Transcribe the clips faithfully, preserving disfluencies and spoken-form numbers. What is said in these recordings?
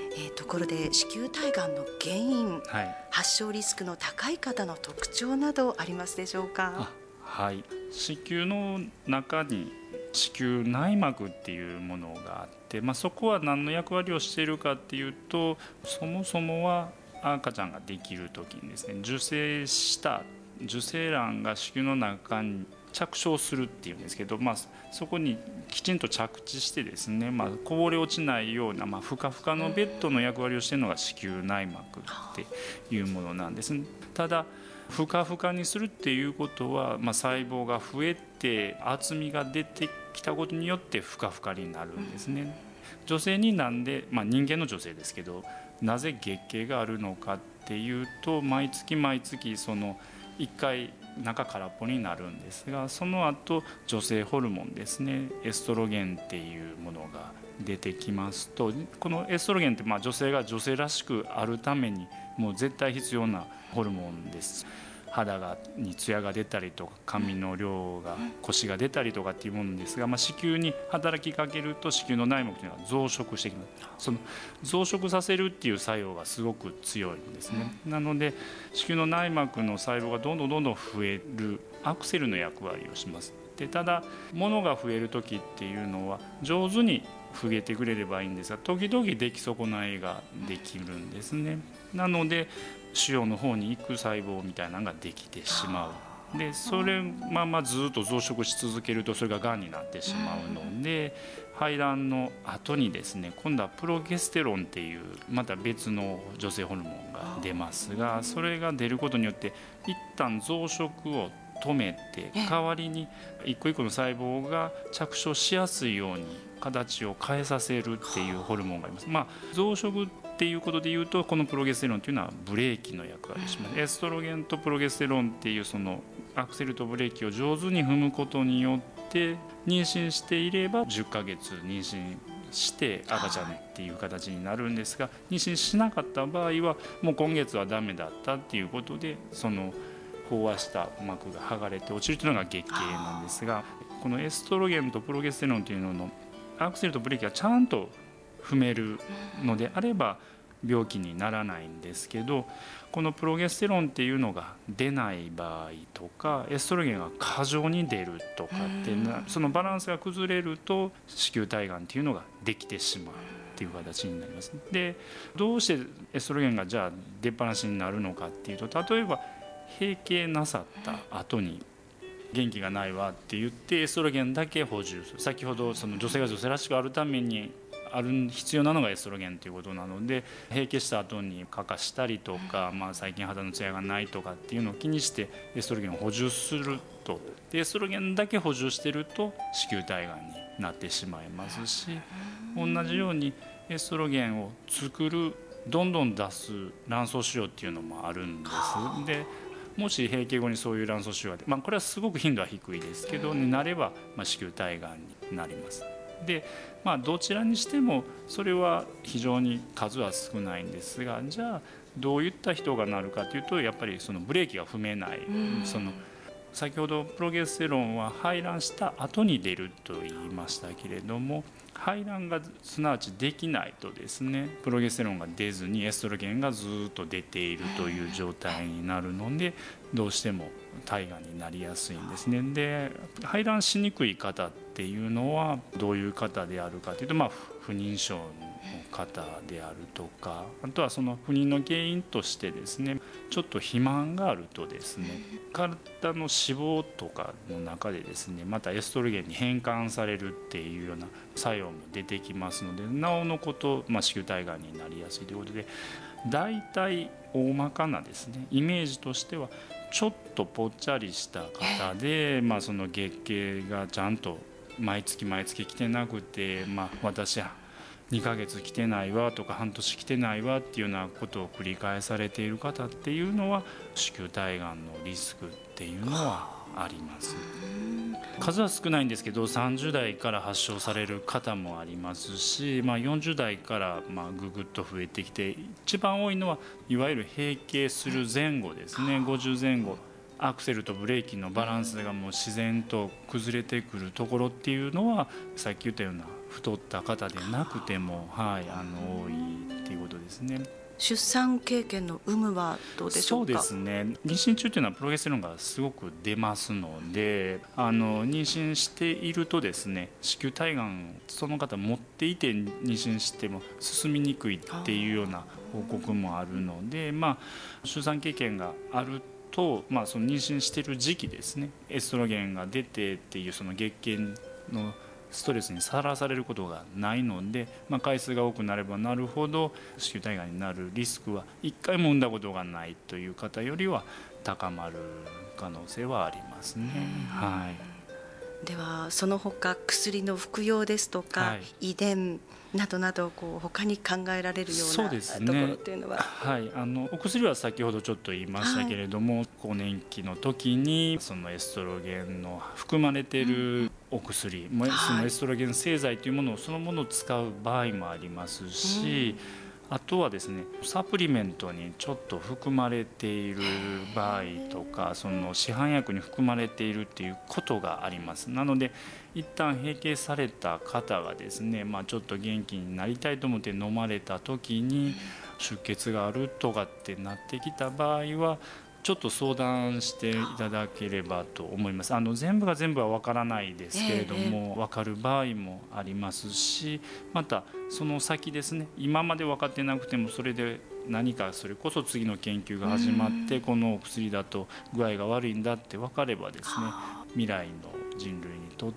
えー、ところで子宮体がんの原因、 はい、 発症リスクの高い方の特徴などありますでしょうか？ はい、子宮の中に子宮内膜っていうものがあって、まあ、そこは何の役割をしているかっていうと、そもそもは赤ちゃんができる時にですね、受精した受精卵が子宮の中に着床するっていうんですけど、まあ、そこにきちんと着地してですね、まあ、こぼれ落ちないような、まあ、ふかふかのベッドの役割をしているのが子宮内膜っていうものなんです。ただふかふかにするっていうことは、まあ、細胞が増えて厚みが出てきたことによってふかふかになるんですね。女性になんで、まあ、人間の女性ですけど、なぜ月経があるのかっていうと、毎月毎月そのいっかい中空っぽになるんですが、その後女性ホルモンですね、エストロゲンっていうものが出てきますと、このエストロゲンってまあ女性が女性らしくあるためにもう絶対必要なホルモンです。肌がにツヤが出たりとか、髪の量がコシが出たりとかっていうものですが、まあ、子宮に働きかけると子宮の内膜というのは増殖してきます。その増殖させるっていう作用がすごく強いんですね。なので子宮の内膜の細胞がどんどんどんどん増えるアクセルの役割をします。でただ物が増える時っていうのは上手に増えてくれればいいんですが、時々出来損ないができるんですね。なので腫瘍の方に行く細胞みたいなのができてしまう。でそれままずっと増殖し続けるとそれががんになってしまうので、排卵の後にですね、今度はプロゲステロンっていうまた別の女性ホルモンが出ますが、それが出ることによって一旦増殖を止めて、代わりに一個一個の細胞が着床しやすいように形を変えさせるっていうホルモンがあります。まあ、増殖っていうことでいうと、このプロゲステロンというのはブレーキの役割をします。エストロゲンとプロゲステロンっていうそのアクセルとブレーキを上手に踏むことによって妊娠していればじゅっかげつ妊娠して赤ちゃんっていう形になるんですが、妊娠しなかった場合はもう今月はダメだったっていうことで、その飽和した膜が剥がれて落ちるというのが月経なんですが、このエストロゲンとプロゲステロンというののアクセルとブレーキがちゃんと踏めるのであれば病気にならないんですけど、このプロゲステロンっていうのが出ない場合とか、エストロゲンが過剰に出るとかってな、そのバランスが崩れると子宮体がんっていうのができてしまうっていう形になります。でどうしてエストロゲンがじゃあ出っ放しになるのかっていうと、例えば閉経なさった後に元気がないわって言ってエストロゲンだけ補充する。先ほどその女性が女性らしくあるためにある必要なのがエストロゲンということなので、閉経した後にかかしたりとか、まあ、最近肌のツヤがないとかっていうのを気にしてエストロゲンを補充すると、でエストロゲンだけ補充してると子宮体がんになってしまいますし、同じようにエストロゲンを作るどんどん出す卵巣腫瘍っていうのもあるんです。でもし閉経後にそういう卵巣腫瘍で、まあ、これはすごく頻度は低いですけど、になれば、まあ、子宮体がんになります。で、まあ、どちらにしてもそれは非常に数は少ないんですが、じゃあどういった人がなるかというと、やっぱりそのブレーキが踏めない、その先ほどプロゲステロンは排卵した後に出ると言いましたけれども、排卵がすなわちできないとですね、プロゲステロンが出ずにエストロゲンがずっと出ているという状態になるので、どうしても体がんになりやすいんですね。で排卵しにくい方っていうのはどういう方であるかというと、まあ、不妊症の方であるとか、あとはその不妊の原因としてですね、ちょっと肥満があるとですね、体の脂肪とかの中でですね、またエストロゲンに変換されるっていうような作用も出てきますので、なおのこと、まあ、子宮体がんになりやすいということで、大体大まかなですねイメージとしては、ちょっとぽっちゃりした方で、まあ、その月経がちゃんと毎月毎月来てなくて、まあ、私はにかげつ来てないわとか半年来てないわっていうようなことを繰り返されている方っていうのは、子宮体がんのリスクっていうのはあります。数は少ないんですけど、さんじゅう代から発症される方もありますし、まあ、よんじゅう代からまあぐぐっと増えてきて、一番多いのはいわゆる閉経する前後ですね。ごじゅうぜん後、アクセルとブレーキのバランスがもう自然と崩れてくるところっていうのは、さっき言ったような太った方でなくても、はい、あの多いってっていうことですね。 出産経験の有無はどうでしょうか。 そうですね、妊娠中というのはプロゲステロンがすごく出ますので、あの妊娠しているとですね、子宮体がんその方持っていて妊娠しても進みにくいっていうような報告もあるので、まあ、出産経験があると、まあ、その妊娠している時期ですね、エストロゲンが出てっていうその月経のストレスにさらされることがないので、まあ、回数が多くなればなるほど子宮体がんになるリスクはいっかいも産んだことがないという方よりは高まる可能性はありますね。はい、 ではその他薬の服用ですとか、はい、遺伝などなどこう他に考えられるようなところっていうのは、 はい、あのお薬は先ほどちょっと言いましたけれども、はい、更年期の時にそのエストロゲンの含まれているお薬、うん、そのエストロゲン製剤というものをそのものを使う場合もありますし、うん、あとはですね、サプリメントにちょっと含まれている場合とか、その市販薬に含まれているっていうことがあります。なので一旦閉経された方がですね、まあ、ちょっと元気になりたいと思って飲まれた時に出血があるとかってなってきた場合はちょっと相談していただければと思います。あの全部が全部は分からないですけれども、分かる場合もありますし、またその先ですね、今まで分かってなくてもそれで何かそれこそ次の研究が始まってこのお薬だと具合が悪いんだって分かればですね、未来の人類にとって、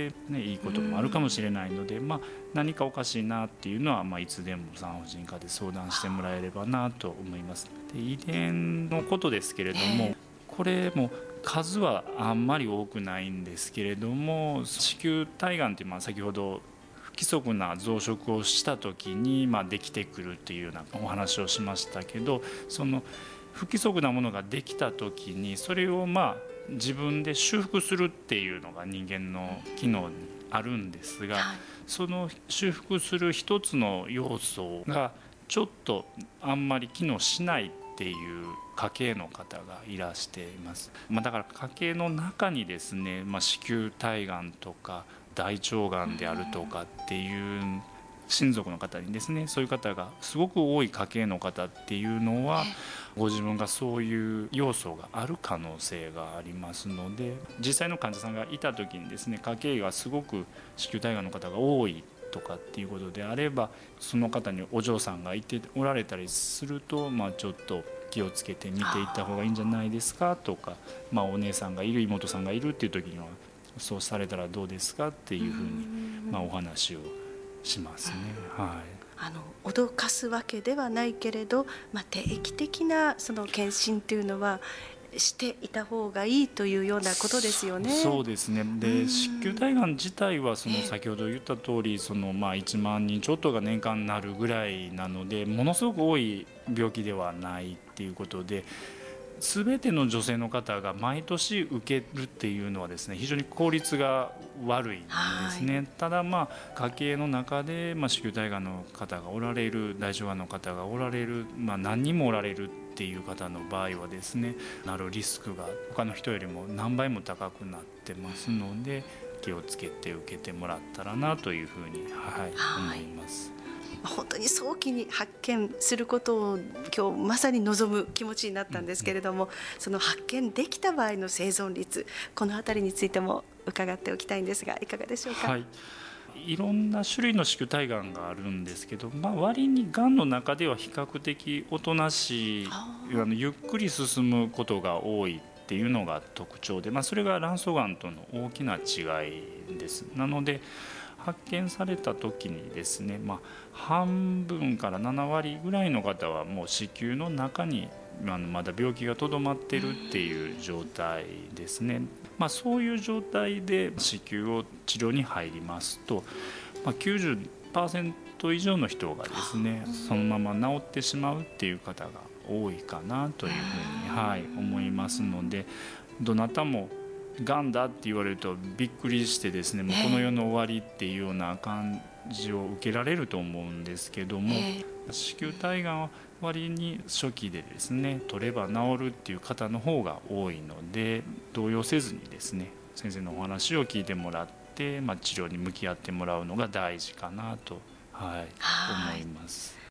ね、いいこともあるかもしれないので、まあ、何かおかしいなっていうのは、まあ、いつでも産婦人科で相談してもらえればなと思います。で、遺伝のことですけれども、これも数はあんまり多くないんですけれども、子宮体がんっていう、まあ、先ほど不規則な増殖をした時に、まあ、できてくるっていうようなお話をしましたけど、その不規則なものができた時にそれをまあ自分で修復するっていうのが人間の機能にあるんですが、はい、その修復する一つの要素がちょっとあんまり機能しないっていう家系の方がいらしています。まあ、だから家系の中にですね、まあ、子宮体がんとか大腸がんであるとかっていう親族の方にですね、そういう方がすごく多い家系の方っていうのはご自分がそういう要素がある可能性がありますので、実際の患者さんがいた時にですね、家系がすごく子宮体がんの方が多いとかっていうことであれば、その方にお嬢さんがいておられたりすると、まあ、ちょっと気をつけて見ていった方がいいんじゃないですかとか、まあ、お姉さんがいる妹さんがいるっていう時にはそうされたらどうですかっていうふうに、まあ、お話をしますね。はい、 あの脅かすわけではないけれど、まあ、定期的なその検診というのはしていた方がいいというようなことですよね。 そうですね。で、子宮体がん自体はその先ほど言った通り、そのまあいちまんにんちょっとが年間になるぐらいなので、ものすごく多い病気ではないっていうことで、全ての女性の方が毎年受けるっていうのはですね、非常に効率が悪いんですね。はい、ただまあ家系の中で、まあ、子宮体がんの方がおられる、大腸がんの方がおられる、まあ、何人もおられるっていう方の場合はですね、なるリスクが他の人よりも何倍も高くなってますので、気をつけて受けてもらったらなというふうに、はいはい、思います。 本当に早期に発見することを今日まさに望む気持ちになったんですけれども、うんうん、その発見できた場合の生存率、このあたりについても伺っておきたいんですが、いかがでしょうか。 はい、いろんな種類の子宮体がんがあるんですけど、まあ、割にがんの中では比較的おとなしい、あのゆっくり進むことが多いっていうのが特徴で、まあ、それが卵巣がんとの大きな違いです。なので発見された時にですね、まあ、半分からななわりぐらいの方はもう子宮の中にあのまだ病気がとどまってるっていう状態ですね。まあ、そういう状態で子宮を治療に入りますと、まあ、きゅうじゅっパーセント以上の人がですねそのまま治ってしまうっていう方が多いかなというふうに、はい、思いますので、どなたもがんだって言われるとびっくりしてですね、もうこの世の終わりっていうような感じを受けられると思うんですけども、子宮体がんは割に初期でですね取れば治るっていう方の方が多いので、動揺せずにですね先生のお話を聞いてもらって、まあ、治療に向き合ってもらうのが大事かなと、はい、思